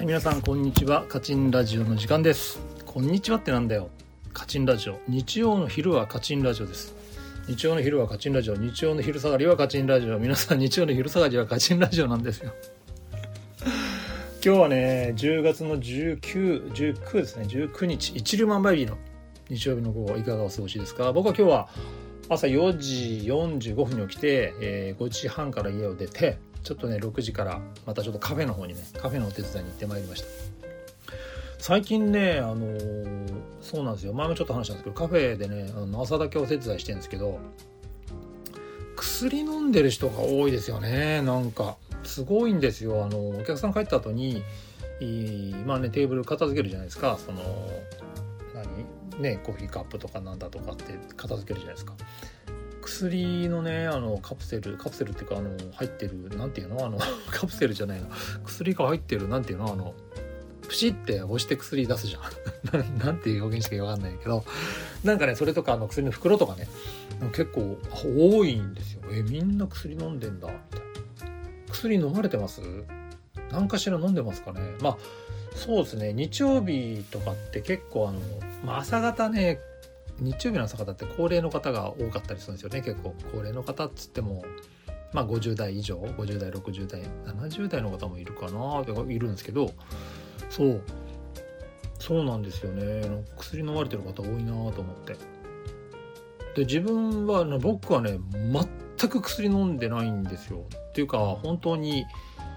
はい、皆さんこんにちは。カチンラジオの時間です。こんにちはってなんだよ。カチンラジオ、日曜の昼はカチンラジオです。日曜の昼はカチンラジオ、日曜の昼下がりはカチンラジオ。皆さん日曜の昼下がりはカチンラジオなんですよ。今日はね10月の19ですね。19日一粒万倍日の日曜日の午後、いかがお過ごしですか？僕は今日は朝4時45分に起きて、5時半から家を出て、ちょっとね6時からまたちょっとカフェのお手伝いに行ってまいりました。最近ねそうなんですよ、前もちょっと話したんですけど、カフェでね朝だけお手伝いしてるんですけど、薬飲んでる人が多いですよね。なんかすごいんですよ。お客さん帰った後にテーブル片付けるじゃないですか。コーヒーカップとかなんだとかって片付けるじゃないですか。薬のねカプセルっていうか入ってるなんていうのカプセルじゃないの、薬が入ってるなんていうのプシって押して薬出すじゃんなんていう表現しか分かんないけど、なんかねそれとか薬の袋とかね結構多いんですよ。みんな薬飲んでんだみたいな。薬飲まれてます？何かしら飲んでますかね。そうですね、日曜日とかって結構朝方ね、日曜日の朝方って高齢の方が多かったりするんですよね。結構高齢の方っつっても50代以上、50代60代70代の方もいるかないるんですけど、そうなんですよね。薬飲まれてる方多いなと思って。で僕はね全く薬飲んでないんですよ。っていうか本当に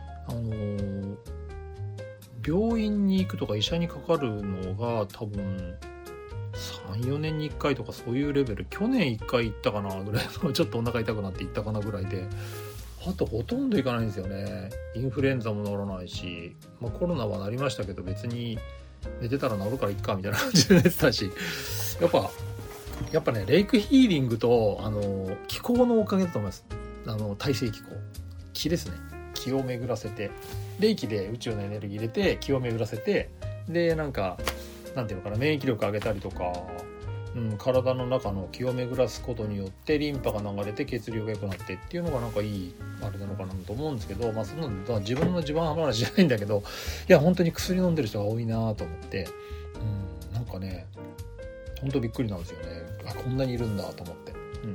病院に行くとか医者にかかるのが多分 3,4 年に1回とかそういうレベル。去年1回行ったかなぐらいのちょっとお腹痛くなって行ったかなぐらいで、あとほとんど行かないんですよね。インフルエンザも治らないし、コロナはなりましたけど別に寝てたら治るからいっかみたいな感じで寝てたし、やっぱねレイクヒーリングと気候のおかげだと思います。大西気候、気ですね。気を巡らせて、霊気で宇宙のエネルギー入れて気を巡らせて、でなんていうのかな、免疫力上げたりとか、体の中の気を巡らすことによってリンパが流れて血流が良くなってっていうのがなんかいいあれなのかなと思うんですけど、そんなの自分の地盤話じゃないんだけど、いや本当に薬飲んでる人が多いなと思って、なんかね本当びっくりなんですよね。こんなにいるんだと思って、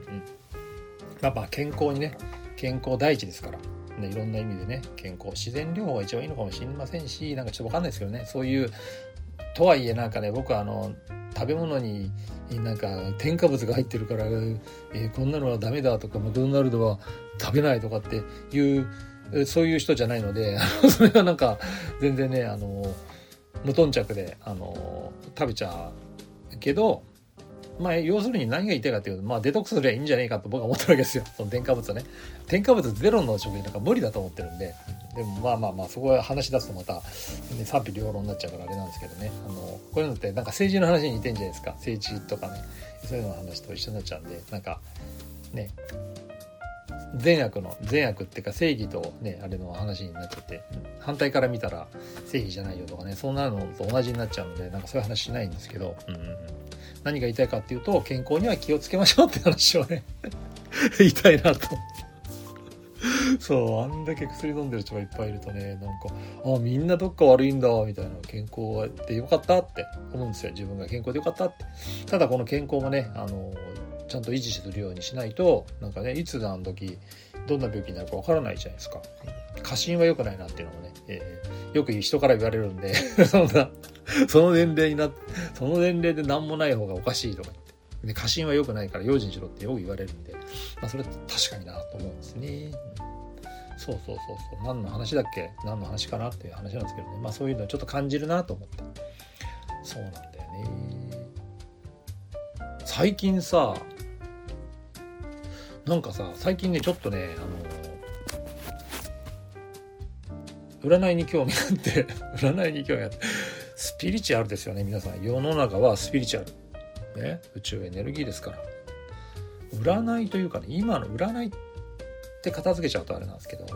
健康にね、健康第一ですからね、いろんな意味でね、健康、自然療法が一番いいのかもしれませんし、なんかちょっと分かんないですけどね、そういうとはいえなんかね、僕は食べ物になんか添加物が入ってるから、こんなのはダメだとか、マクドナルドは食べないとかっていうそういう人じゃないのでそれはなんか全然ね無頓着で食べちゃうけど、要するに何が言いたいかというと、デトックスすればいいんじゃないかと僕は思ってるわけですよ。その添加物ね、添加物ゼロの食品なんか無理だと思ってるんで。でもそこは話し出すとまた、賛否両論になっちゃうからあれなんですけどね、こういうのってなんか政治の話に似てんじゃないですか。政治とかね、そういうの話と一緒になっちゃうんで、なんかね、善悪っていうか正義とねあれの話になっちゃって、反対から見たら正義じゃないよとかね、そんなのと同じになっちゃうので、なんかそういう話しないんですけど、何が言いたいかっていうと、健康には気をつけましょうって話をね言いたいなと。あんだけ薬飲んでる人がいっぱいいるとね、なんかみんなどっか悪いんだみたいな、健康でよかったって思うんですよ。自分が健康でよかったって。ただこの健康もねちゃんと維持するようにしないと、なんかねいつ何時どんな病気になるかわからないじゃないですか。過信は良くないなっていうのもね、よく人から言われるんでその年齢で何もない方がおかしいとか言って、で過信は良くないから用心しろってよく言われるんで、それは確かになと思うんですね。そう何の話かなっていう話なんですけどね、そういうのをちょっと感じるなと思って。そうなんだよね。最近ねちょっとね占いに興味があってスピリチュアルですよね。皆さん、世の中はスピリチュアルね、宇宙エネルギーですから。占いというかね、今の占いって片付けちゃうとあれなんですけど、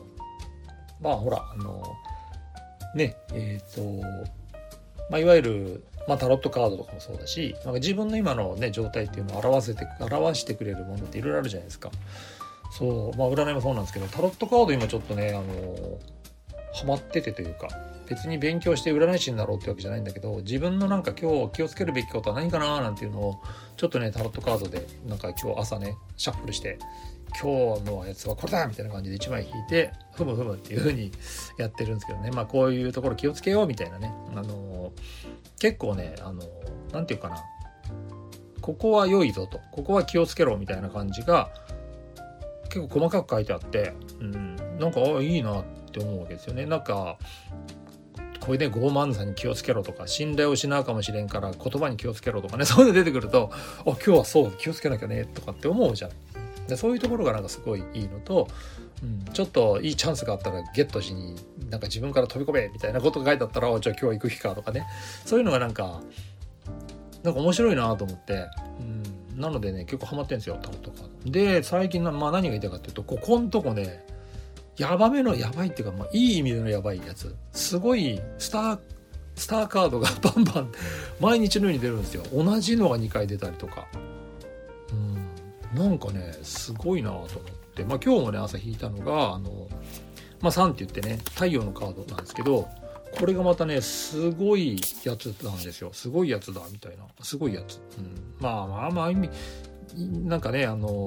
いわゆるタロットカードとかもそうだし、自分の今のね状態っていうのを表してくれるものっていろいろあるじゃないですか。占いもそうなんですけど、タロットカード今ちょっとねハマっててというか、 別に勉強して占い師になろうってわけじゃないんだけど、自分のなんか今日気をつけるべきことは何かななんていうのをちょっとねタロットカードでなんか今日朝ねシャッフルして、今日のやつはこれだみたいな感じで1枚引いてふむふむっていう風にやってるんですけどね。こういうところ気をつけようみたいなね、結構ねなんていうかな、ここは良いぞと、ここは気をつけろみたいな感じが結構細かく書いてあって、なんかいいなって思うわけですよね。なんかこれで傲慢さに気をつけろとか、信頼を失うかもしれんから言葉に気をつけろとかね、そういうの出てくると、今日はそう気をつけなきゃねとかって思うじゃん。でそういうところがなんかすごいいいのと、ちょっといいチャンスがあったらゲットしになんか自分から飛び込めみたいなことが書いてあったら、じゃあ今日は行く日かとかね、そういうのがなんか面白いなと思って、なのでね結構ハマってるんですよタロットカードで。最近何が言いたいかっていうと、ここのとこねヤバめのヤバいっていうか、いい意味でのヤバいやつ、すごいスターカードがバンバン毎日のように出るんですよ。同じのが2回出たりとか、なんかねすごいなと思って、今日もね朝引いたのが3って言ってね太陽のカードなんですけど、これがまたねすごいやつなんですよ。すごいやつだみたいな、すごいやつ、意味なんかね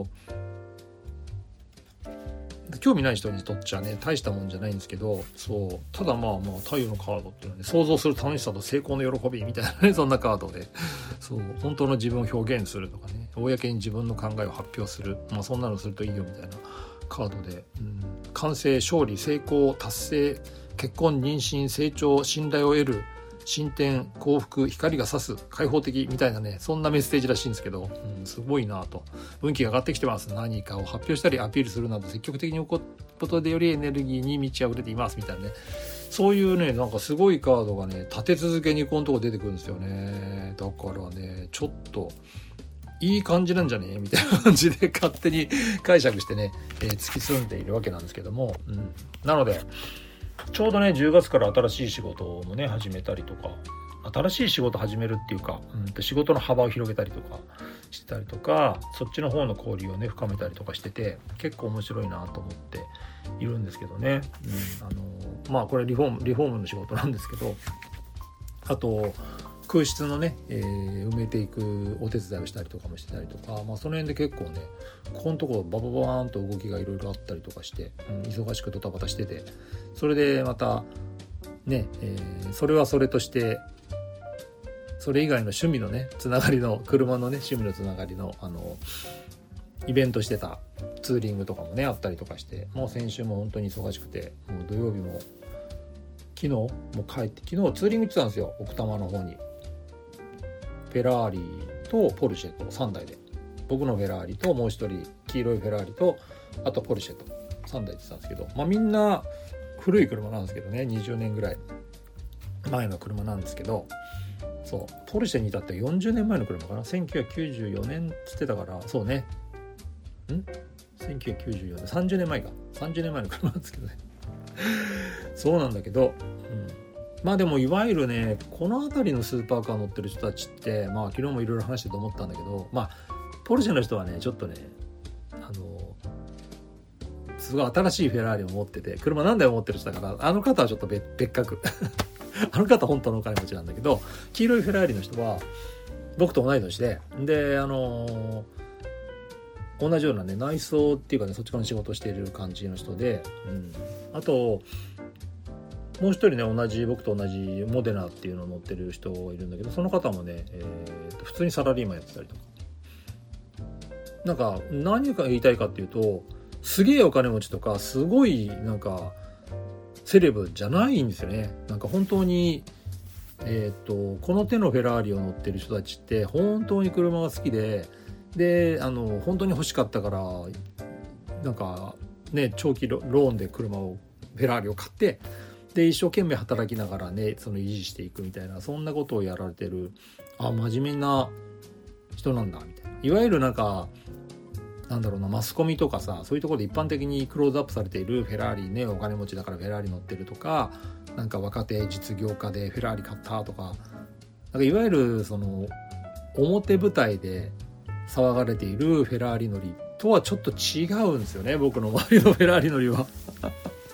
興味ない人にとっちゃね大したもんじゃないんですけど、そうただ太陽のカードっていうのはね、想像する楽しさと成功の喜びみたいなね、そんなカードで、そう本当の自分を表現するとかね、公に自分の考えを発表する、そんなのするといいよみたいなカードで、完成、勝利、成功、達成、結婚、妊娠、成長、信頼を得る、進展、幸福、光が差す、開放的みたいなね、そんなメッセージらしいんですけど、すごいなと。運気が上がってきてます。何かを発表したりアピールするなど積極的に起こることでよりエネルギーに満ち溢れていますみたいなね、そういうねなんかすごいカードがね立て続けにこのとこ出てくるんですよね。だからねちょっといい感じなんじゃねみたいな感じで勝手に解釈してね、突き進んでいるわけなんですけども、なのでちょうどね10月から新しい仕事もね始めたりとか、新しい仕事始めるっていうか、仕事の幅を広げたりとかしてたりとか、そっちの方の交流をね深めたりとかしてて、結構面白いなと思っているんですけどね。これリフォームの仕事なんですけど、あと空室のね、埋めていくお手伝いをしたりとかもしてたりとか、その辺で結構ねここのところバババーンと動きがいろいろあったりとかして、忙しくドタバタしてて、それでまたね、それはそれとしてそれ以外の趣味のねつながりの、車のね趣味のつながりのイベントしてたツーリングとかもねあったりとかして、もう先週も本当に忙しくて、もう土曜日も昨日も帰って、昨日ツーリング行ってたんですよ、奥多摩の方に。フェラーリとポルシェと3台で、僕のフェラーリともう一人黄色いフェラーリとあとポルシェと3台行ってたんですけど、みんな古い車なんですけどね、20年ぐらい前の車なんですけど、そうポルシェに至っては40年前の車かな、1994年つってたから、そうね1994年、30年前か、30年前の車なんですけどねそうなんだけど、でもいわゆるねこの辺りのスーパーカー乗ってる人たちって、昨日もいろいろ話してと思ったんだけど、ポルシェの人はねちょっとねすごい新しいフェラーリを持ってて、車何台も持ってる人だから、あの方はちょっと別格あの方本当のお金持ちなんだけど、黄色いフェラーリの人は僕と同い年で、同じようなね内装っていうかね、そっちから仕事をしている感じの人で、あともう一人ね僕と同じモデナっていうのを乗ってる人がいるんだけど、その方もね、普通にサラリーマンやってたりとか、なんか何か言いたいかっていうと、すげえお金持ちとかすごいなんかセレブじゃないんですよね。なんか本当にこの手のフェラーリを乗ってる人たちって本当に車が好きで、本当に欲しかったからなんかね長期ローンでフェラーリを買って、で一生懸命働きながらねその維持していくみたいな、そんなことをやられてる、真面目な人なんだみたいな。いわゆるなんかマスコミとかさ、そういうところで一般的にクローズアップされているフェラーリね、お金持ちだからフェラーリ乗ってるとか、なんか若手実業家でフェラーリ買ったとか、なんかいわゆるその表舞台で騒がれているフェラーリ乗りとはちょっと違うんですよね、僕の周りのフェラーリ乗りは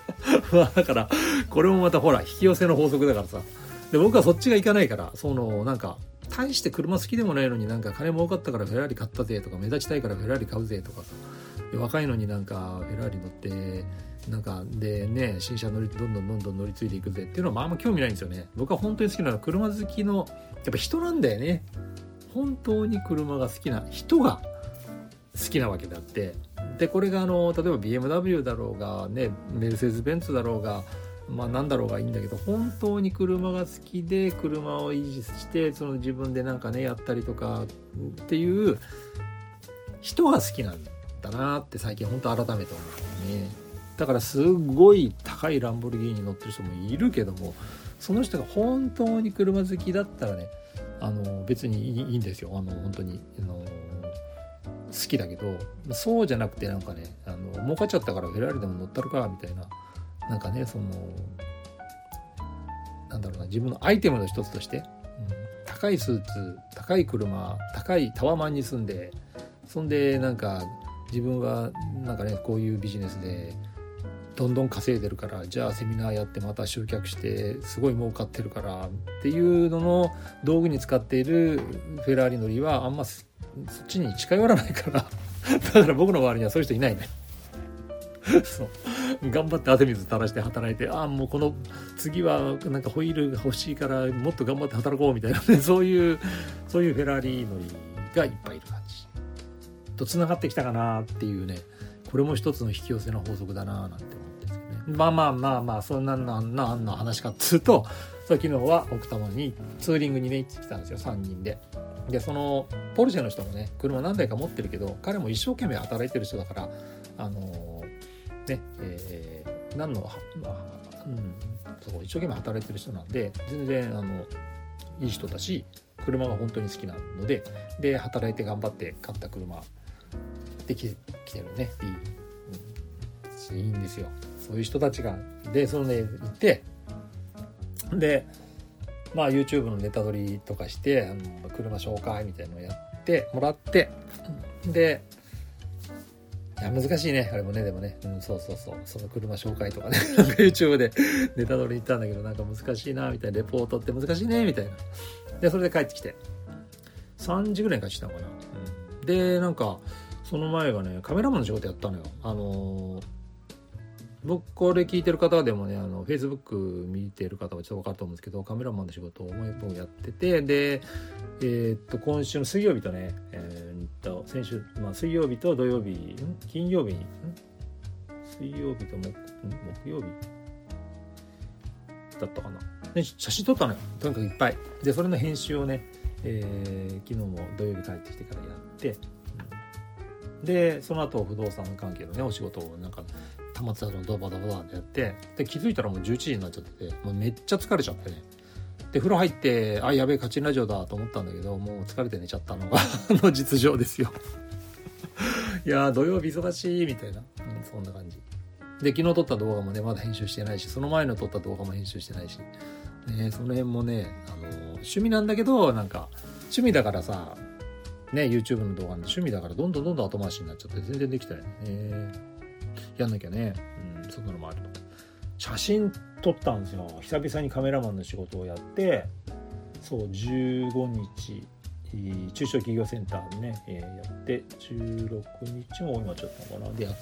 だからこれもまたほら引き寄せの法則だからさ。で僕はそっちがいかないから、なんか大して車好きでもないのになんか金儲かったからフェラーリ買ったぜとか、目立ちたいからフェラーリ買うぜとかさ、若いのになんかフェラーリ乗ってなんかでね、新車どんどん乗り継いでいくぜっていうのはまああんま興味ないんですよね。僕は本当に好きなのは車好きのやっぱ人なんだよね。本当に車が好きな人が好きなわけであって、でこれが例えば BMW だろうがね、メルセデス・ベンツだろうがまあなんだろうがいいんだけど、本当に車が好きで車を維持して自分でなんかねやったりとかっていう人が好きなんだなって最近本当改めて思うね。だからすごい高いランボルギーニ乗ってる人もいるけども、その人が本当に車好きだったらね、別にいいんですよ。本当に好きだけど、そうじゃなくてなんかね、儲かっちゃったからフェラーリでも乗ったるかみたいな、なんかねなんだろうな、自分のアイテムの一つとして、高いスーツ、高い車、高いタワマンに住んで、そんでなんか自分はなんかねこういうビジネスでどんどん稼いでるから、じゃあセミナーやってまた集客してすごい儲かってるからっていうのの道具に使っているフェラーリ乗りはあんまそっちに近寄らないからだから僕の周りにはそういう人いないねそう頑張って汗水垂らして働いて、もうこの次はなんかホイールが欲しいからもっと頑張って働こうみたいなね、そういうフェラーリ乗りがいっぱいいる感じとつながってきたかなっていうね、これも一つの引き寄せの法則だななんて思ってるんですよね。まあそんなの話かっつうと、昨日は奥多摩にツーリングにね行ってきたんですよ、3人で。でそのポルシェの人もね車何台か持ってるけど、彼も一生懸命働いてる人だからそう一生懸命働いてる人なんで、全然いい人だし、車が本当に好きなので働いて頑張って買った車で来てるね、いいんですよ。そういう人たちがで行ってでYouTube のネタ撮りとかして車紹介みたいなのをやってもらって、でいや難しいねあれもね、でもね、そうその車紹介とかねYouTube でネタ撮りに行ったんだけど、なんか難しいなみたいな、レポートって難しいねみたいな。でそれで帰ってきて3時ぐらいに帰ってきたのかな、でなんかその前がねカメラマンの仕事やったのよ。僕これ聞いてる方でもねFacebook 見てる方はちょっと分かると思うんですけど、カメラマンの仕事を僕やってて、で今週の水曜日とね先週、水曜日と土曜日、金曜日に水曜日と木曜日だったかな、で写真撮ったのよ、とにかくいっぱいで。それの編集をね、昨日も土曜日帰ってきてからやって、でその後不動産関係のねお仕事をなんかたまってたのドバドバってやって、で気づいたらもう11時になっちゃってて、もうめっちゃ疲れちゃってね。で風呂入ってやべえ勝ちラジオだと思ったんだけど、もう疲れて寝ちゃったのが実情ですよいや土曜日忙しいみたいな、そんな感じで、昨日撮った動画もねまだ編集してないし、その前の撮った動画も編集してないし、その辺もね趣味なんだけど、なんか趣味だからさね、 YouTube の動画の趣味だからどんどん後回しになっちゃって全然できたよね。やんなきゃね、そんなのもあると。写真撮ったんですよ、久々にカメラマンの仕事をやって。そう15日中小企業センターでね、やって16日も今ちょっとかなでやって、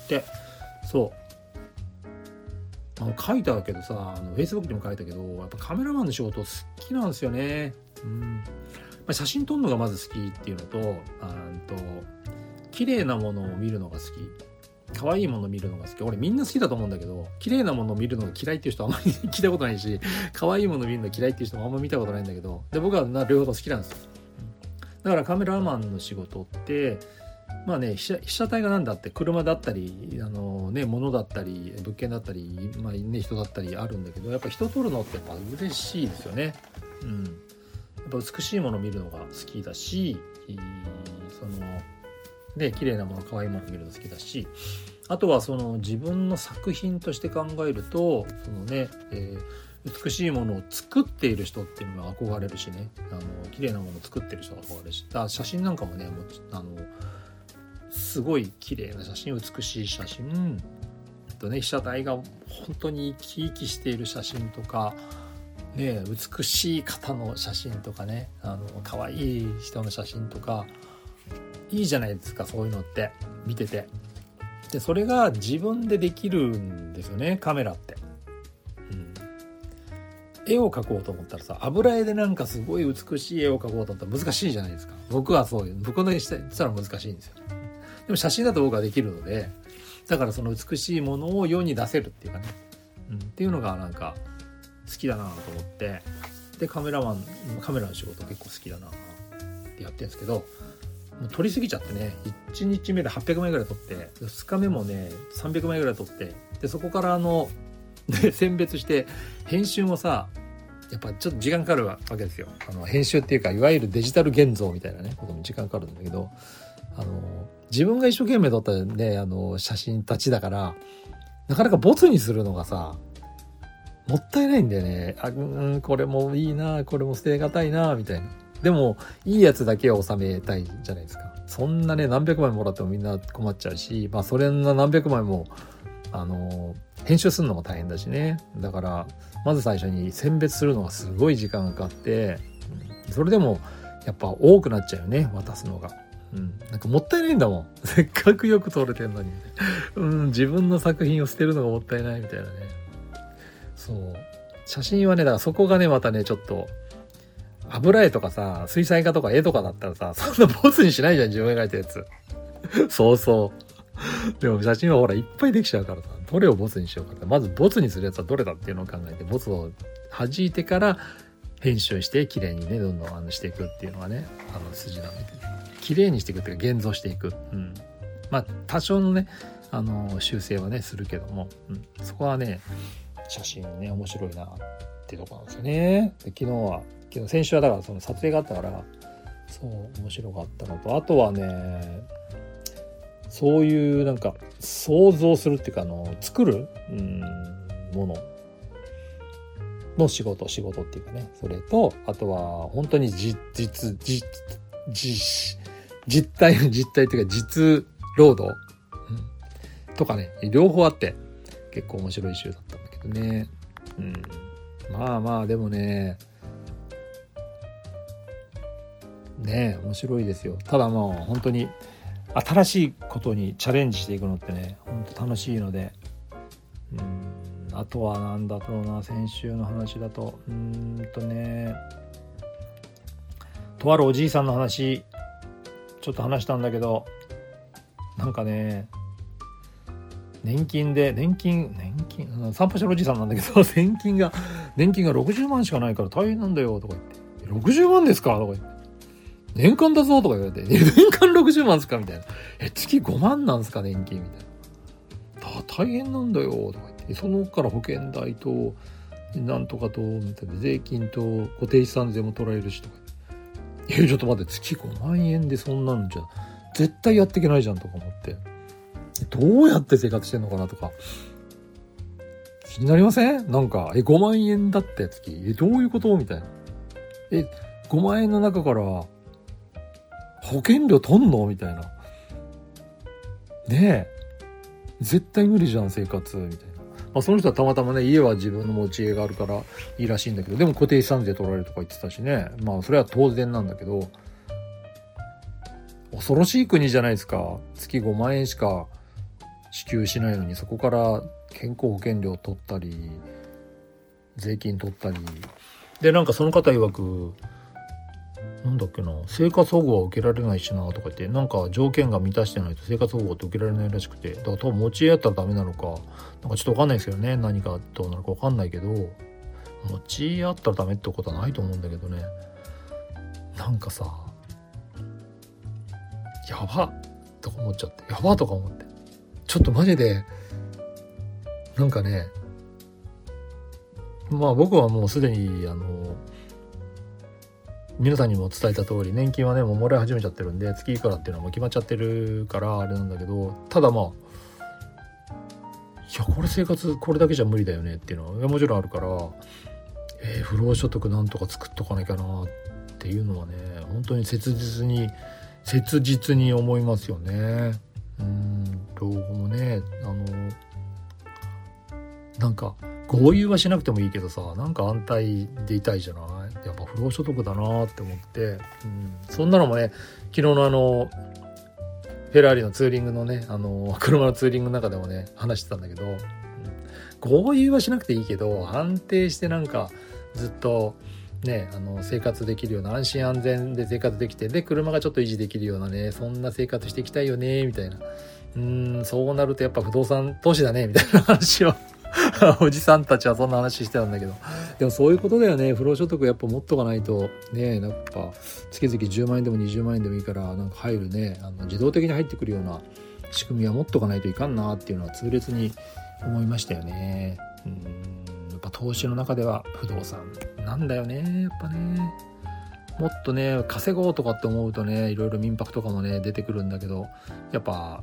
そう書いたけどさFacebook にも書いたけど、やっぱカメラマンの仕事好きなんですよね。写真撮るのがまず好きっていうのと、綺麗なものを見るのが好き、可愛いものを見るのが好き。俺みんな好きだと思うんだけど、綺麗なものを見るのが嫌いっていう人はあんまり聞いたことないし、可愛いものを見るの嫌いっていう人もあんまり見たことないんだけど、で僕は両方好きなんですよ。だからカメラマンの仕事って被写体がなんだって車だったり物だったり物件だったり、人だったりあるんだけど、やっぱ人撮るのってやっぱ嬉しいですよね。やっぱ美しいものを見るのが好きだし、綺麗なもの可愛いものを見るの好きだし、あとは自分の作品として考えると美しいものを作っている人っていうのが憧れるしね、綺麗なものを作ってる人が憧れるし、写真なんかもねすごい綺麗な写真、美しい写真とね被写体が本当に生き生きしている写真とかね、美しい方の写真とかね、可愛い人の写真とかいいじゃないですか、そういうのって見てて。でそれが自分でできるんですよね、カメラって。絵を描こうと思ったらさ、油絵でなんかすごい美しい絵を描こうと思ったら難しいじゃないですか。僕はそういう僕の絵したら難しいんですよ。でも写真だと僕はできるので、だからその美しいものを世に出せるっていうかね、っていうのがなんか好きだなと思って、でカメラの仕事結構好きだなってやってるんですけど、もう撮りすぎちゃってね、1日目で800枚ぐらい撮って、2日目もね300枚ぐらい撮って、でそこからで選別して編集もさ、やっぱちょっと時間かかるわけですよ。編集っていうかいわゆるデジタル現像みたいなねことも時間かかるんだけど、自分が一生懸命撮ったね写真たちだから、なかなかボツにするのがさもったいないんだよね。これもいいな、これも捨てがたいなみたいな。でもいいやつだけを収めたいじゃないですか。そんなね何百枚もらってもみんな困っちゃうし、それな何百枚も編集するのも大変だしね。だからまず最初に選別するのがすごい時間がかかって、それでもやっぱ多くなっちゃうよね、渡すのが。なんかもったいないんだもん。せっかくよく撮れてんのに、自分の作品を捨てるのがもったいないみたいなね。そう写真はね、だからそこがねまたねちょっと油絵とかさ、水彩画とか絵とかだったらさ、そんなボツにしないじゃん、自分が描いたやつ。そうでも写真はほらいっぱいできちゃうからさ、どれをボツにしようかって、まずボツにするやつはどれだっていうのを考えて、ボツを弾いてから編集して綺麗にねどんどんしていくっていうのがね筋なので、綺麗にしていくっていうか現像していく。多少のね修正はねするけども、そこはね写真ね面白いなっていうところなんですよね。で先週はだからその撮影があったからそう面白かったのと、あとはねそういうなんか想像するっていうか作るものの仕事っていうかね、それとあとは本当に実体っていうか実労働、とかね両方あって結構面白い週だったんだけどね。でもね面白いですよ。ただ本当に新しいことにチャレンジしていくのってね本当楽しいので、あとはなんだろうな、先週の話だととあるおじいさんの話ちょっと話したんだけど、なんかね年金散歩してるおじいさんなんだけど年金が60万しかないから大変なんだよとか言って、60万ですかとか言って、年間だぞとか言われて、年間60万ですかみたいな。月5万なんですか年金みたいな。大変なんだよとか言って、そのから保険代となんとかとみたいな、税金と固定資産税も取られるしとか言って、ちょっと待って、月5万円でそんなんじゃ絶対やっていけないじゃんとか思って、どうやって生活してんのかなとか気になりません？なんか5万円だって月どういうことみたいな。5万円の中から保険料取んのみたいな。ねえ絶対無理じゃん生活みたいな。その人はたまたまね家は自分の持ち家があるからいいらしいんだけど、でも固定資産税取られるとか言ってたしね。それは当然なんだけど、恐ろしい国じゃないですか。月5万円しか支給しないのに、そこから健康保険料取ったり税金取ったりで、なんかその方曰くなんだっけな、生活保護は受けられないしなとか言って、なんか条件が満たしてないと生活保護って受けられないらしくて、だから多分持ち家やったらダメなのかなんかちょっと分かんないですけどね、何がどうなるか分かんないけど、持ち家あったらダメってことはないと思うんだけどね。なんかさやばとか思っちゃって、やばとか思って、ちょっとマジでなんかね、僕はもうすでに皆さんにも伝えた通り年金はねもうもらい始めちゃってるんで、月いくらっていうのはもう決まっちゃってるからあれなんだけど、ただいやこれ生活これだけじゃ無理だよねっていうのはもちろんあるから、不労所得なんとか作っとかなきゃなっていうのはね本当に切実に思いますよね。老後もねなんか豪遊はしなくてもいいけどさ、なんか安泰でいたいじゃない。やっぱ不労所得だなって思って、そんなのもね、昨日のフェラーリのツーリングのね、車のツーリングの中でもね話してたんだけど、豪遊はしなくていいけど安定してなんかずっとね、生活できるような、安心安全で生活できて、で車がちょっと維持できるようなね、そんな生活していきたいよねみたいな、そうなるとやっぱ不動産投資だねみたいな話をおじさんたちはそんな話してたんだけど、でもそういうことだよね。不労所得やっぱ持っとかないとね、やっぱ月々10万円でも20万円でもいいからなんか入るね、自動的に入ってくるような仕組みは持っとかないといかんなっていうのは痛烈に思いましたよね。やっぱ投資の中では不動産なんだよね、やっぱね。もっとね稼ごうとかって思うとね、いろいろ民泊とかもね出てくるんだけど、やっぱ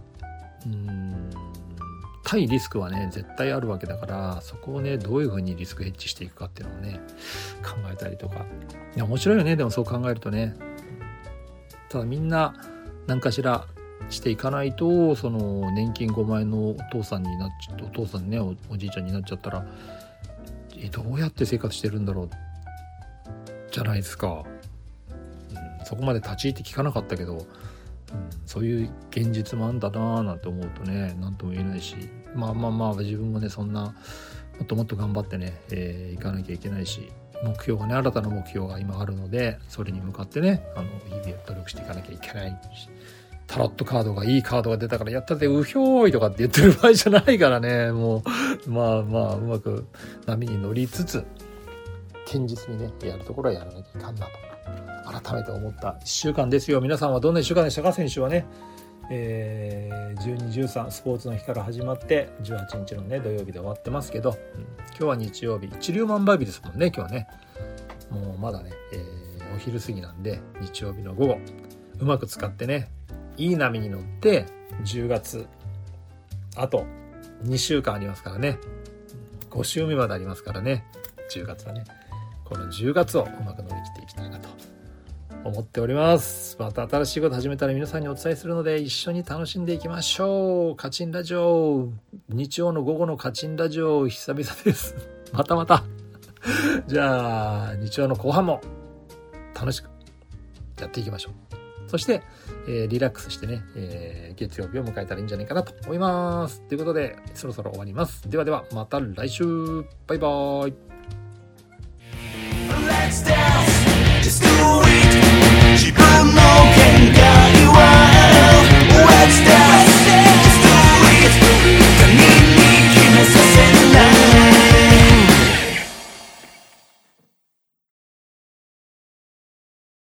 対リスクはね絶対あるわけだから、そこをねどういうふうにリスクヘッジしていくかっていうのをね考えたりとか。いや面白いよね、でもそう考えるとね。ただみんな何かしらしていかないと、その年金5万円のお父さんになっちゃって、お父さんね おじいちゃんになっちゃったらどうやって生活してるんだろうじゃないですか。そこまで立ち入って聞かなかったけど、そういう現実もあんだななんて思うとね、なんとも言えないし、まあ自分もねそんなもっともっと頑張ってね、いかなきゃいけないし、目標がね、新たな目標が今あるので、それに向かってね日々努力していかなきゃいけないし、タロットカードがいいカードが出たからやったってうひょーいとかって言ってる場合じゃないからね。もうまあうまく波に乗りつつ堅実にねやるところはやらなきゃいかんなと改めて思った1週間ですよ。皆さんはどんな1週間でしたか。先週はね、12、13スポーツの日から始まって18日のね土曜日で終わってますけど、今日は日曜日、一粒万倍日ですもんね。今日はねもうまだね、お昼過ぎなんで、日曜日の午後うまく使ってね、いい波に乗って10月あと2週間ありますからね、5週目までありますからね、10月はね、この10月をうまく乗り切っていきたいなと思っております。また新しいこと始めたら皆さんにお伝えするので、一緒に楽しんでいきましょう。カチンラジオ、日曜の午後のカチンラジオ久々ですまたじゃあ日曜の後半も楽しくやっていきましょう。そして、リラックスしてね、月曜日を迎えたらいいんじゃないかなと思います。ということでそろそろ終わります。ではまた来週、バイバイ。